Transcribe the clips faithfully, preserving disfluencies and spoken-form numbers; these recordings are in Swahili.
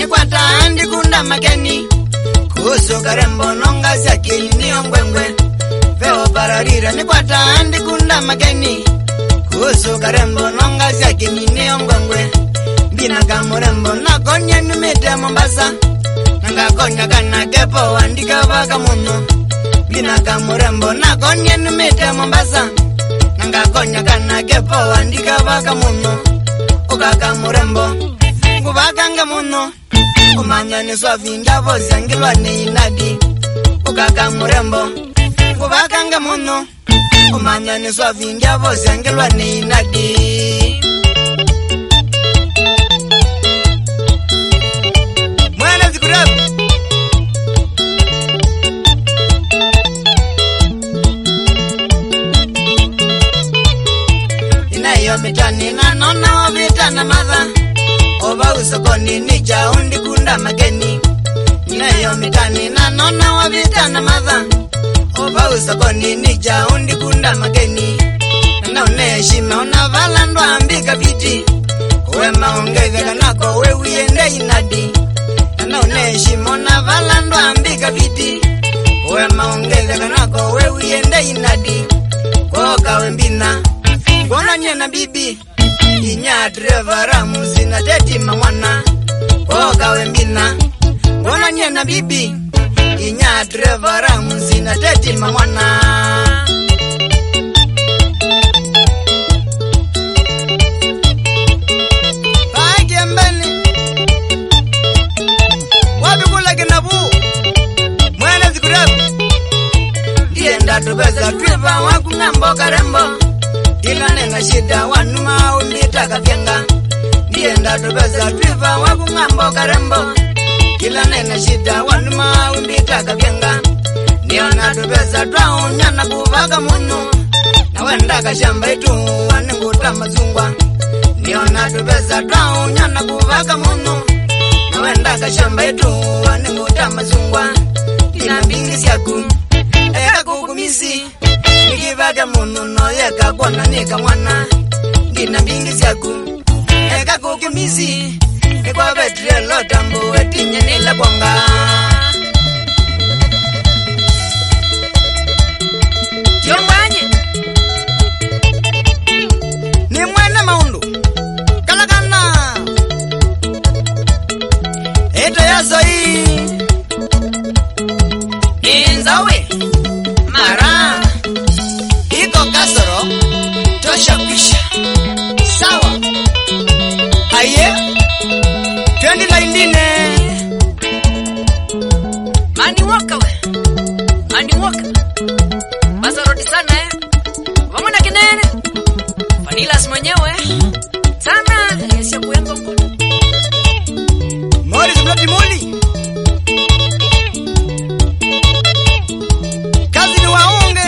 ni kwa tandi kunda makeni kuhusu karembo nonga zake ni ongwengwe veo pararira ni kwa tandi kunda makeni kuhusu karembo nonga zake ni ongwengwe bina kamurembo na konya numete Mombasa nanga konya kana kepo andika baka muno bina kamurembo na konya numete Mombasa nanga konya kana kepo andika baka muno ukaka murembo ngubakanga muno umanya ni swavinda vozi angilwa ni inadi ukaka murembo ngubakanga muno umanya ni swavinda vozi angilwa ni inadi mwana zikurabu inayo mitani na nona wavita na madha oba usokoni ni jaundi kunda mageni inayo mitani na nona wavita na madha oba usokoni ni jaundi kunda mageni na uneshima unavala ndo ambika viti uwe maongeza nako we uiende inadi na uneshima unavala ndo ambika viti uwe maongeza nako we uiende inadi kwa kawe mbina Gwana nye na bibi inya dreva ramuzi na teti mamwana Oga wembina Gwana nye na bibi inya dreva ramuzi na teti mamwana Pagi mbeni Wabi kula kinabu Mwene zikurebu Dienda tubeza driva waku ngambo karembo Ila nenga shida wanuma umita kapianga Dienda tubeza driva waku ngambo karembo Ila nenga shida wanuma umita kapianga Niona tubeza dwa unyana kuvaga munu Na wenda kashamba itu wanenguta mazungwa Niona tubeza dwa unyana kuvaga munu Na wenda kashamba itu wanenguta mazungwa Ina bingi siyaku Eka kukumisi Nikivaga munu no yeka kwana nika mwana Gina bingi siyaku Eka kukimisi Nikwa betri lo tambu etinye nila kwanga Yombanye Ni mwene maundu Kalakana Eto yazo hii Inzawe Mara Iko kasoro Tosha kisha Sawa Aye Twendi la indine Mani waka we Mani waka Basa roti sana eh Wamuna kinene Vanilas mwenyewe Sana Yesya kuembo Morris Bloody Molly Kazi ni waunge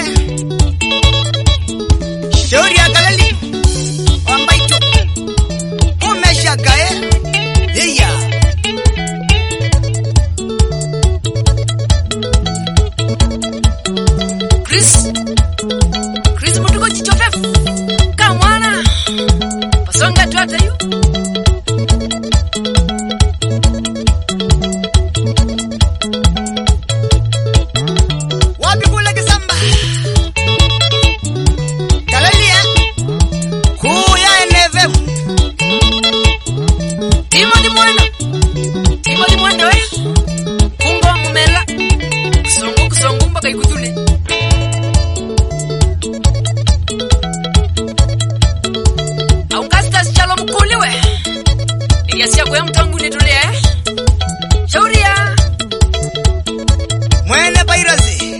Shauri ya kalali Wambaito Umesha kae Iya Chris Chris mutuko chichofefu Kamwana Pasonga tuata yu Wapi kula kisamba Kalalia Kuya enevemu Timo di mwendo Timo di mwendo eh Kungo mumela Kusongu kusongu mpaka ikutule Aungasta sichalo mkuli we Iyasia kwe mtangu nitulia eh Shauria Mwene bairazi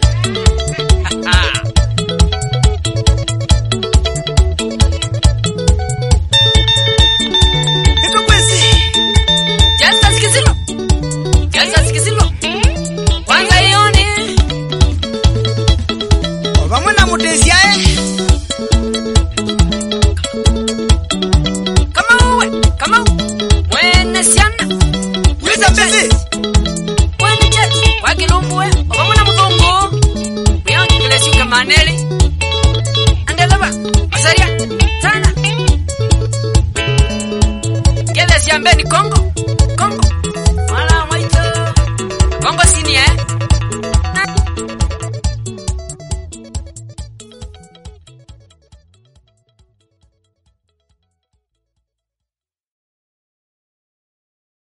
Ito kwezi Jasa sikizilo Jasa sikizilo Kwanza ione Wamuna mutezia eh Kama uwe Kama uwe Mwene siana Weza mtezi Mwene chati Wakilumbu we Wamuna mudongo Wiyangi kile shuka maneli Andelaba Masaria Sana Kele siambeni kongo